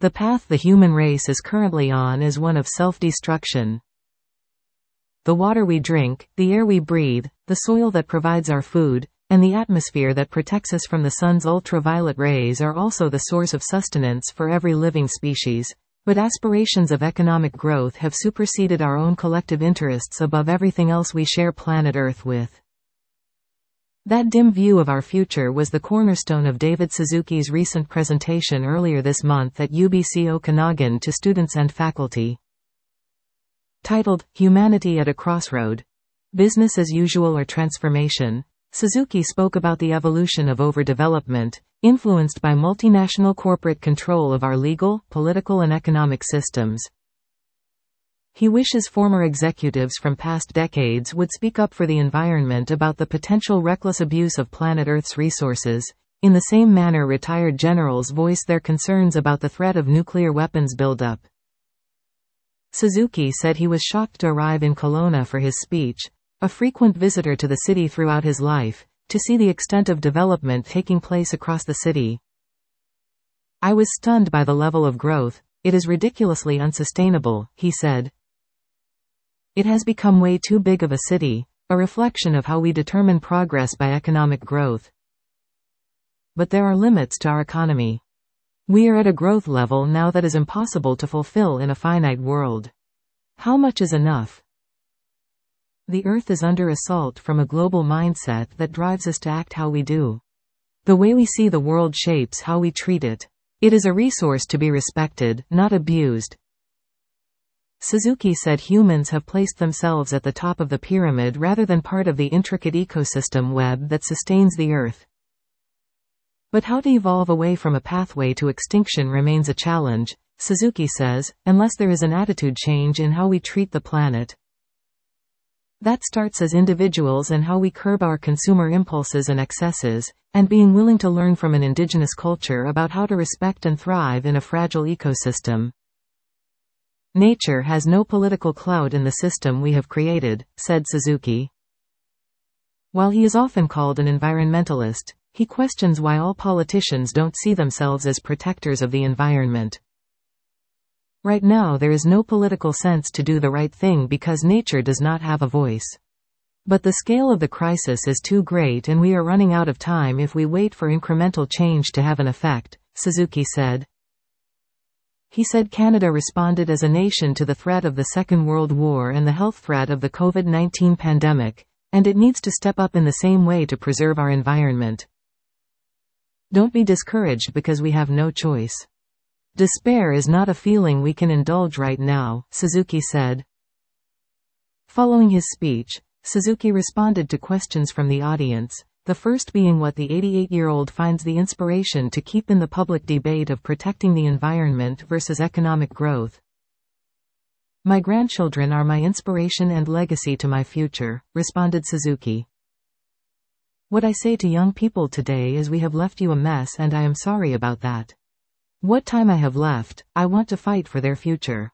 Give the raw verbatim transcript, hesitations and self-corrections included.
The path the human race is currently on is one of self-destruction. The water we drink, the air we breathe, the soil that provides our food, and the atmosphere that protects us from the sun's ultraviolet rays are also the source of sustenance for every living species. But aspirations of economic growth have superseded our own collective interests above everything else we share planet Earth with. That dim view of our future was the cornerstone of David Suzuki's recent presentation earlier this month at U B C Okanagan to students and faculty. Titled, Humanity at a Crossroad. Business as Usual or Transformation, Suzuki spoke about the evolution of overdevelopment, influenced by multinational corporate control of our legal, political and economic systems. He wishes former executives from past decades would speak up for the environment about the potential reckless abuse of planet Earth's resources, in the same manner retired generals voice their concerns about the threat of nuclear weapons buildup. Suzuki said he was shocked to arrive in Kelowna for his speech, a frequent visitor to the city throughout his life, to see the extent of development taking place across the city. I was stunned by the level of growth. It is ridiculously unsustainable, he said. It has become way too big of a city, a reflection of how we determine progress by economic growth. But there are limits to our economy. We are at a growth level now that is impossible to fulfill in a finite world. How much is enough? The Earth is under assault from a global mindset that drives us to act how we do. The way we see the world shapes how we treat it. It is a resource to be respected, not abused. Suzuki said humans have placed themselves at the top of the pyramid rather than part of the intricate ecosystem web that sustains the Earth. But how to evolve away from a pathway to extinction remains a challenge, Suzuki says, unless there is an attitude change in how we treat the planet. That starts as individuals and how we curb our consumer impulses and excesses, and being willing to learn from an indigenous culture about how to respect and thrive in a fragile ecosystem. Nature has no political clout in the system we have created, said Suzuki. While he is often called an environmentalist, he questions why all politicians don't see themselves as protectors of the environment. Right now there is no political sense to do the right thing because nature does not have a voice. But the scale of the crisis is too great and we are running out of time if we wait for incremental change to have an effect, Suzuki said. He said Canada responded as a nation to the threat of the Second World War and the health threat of the COVID nineteen pandemic, and it needs to step up in the same way to preserve our environment. Don't be discouraged because we have no choice. Despair is not a feeling we can indulge right now, Suzuki said. Following his speech, Suzuki responded to questions from the audience, the first being what the eighty-eight-year-old finds the inspiration to keep in the public debate of protecting the environment versus economic growth. My grandchildren are my inspiration and legacy to my future, responded Suzuki. What I say to young people today is we have left you a mess and I am sorry about that. What time I have left, I want to fight for their future.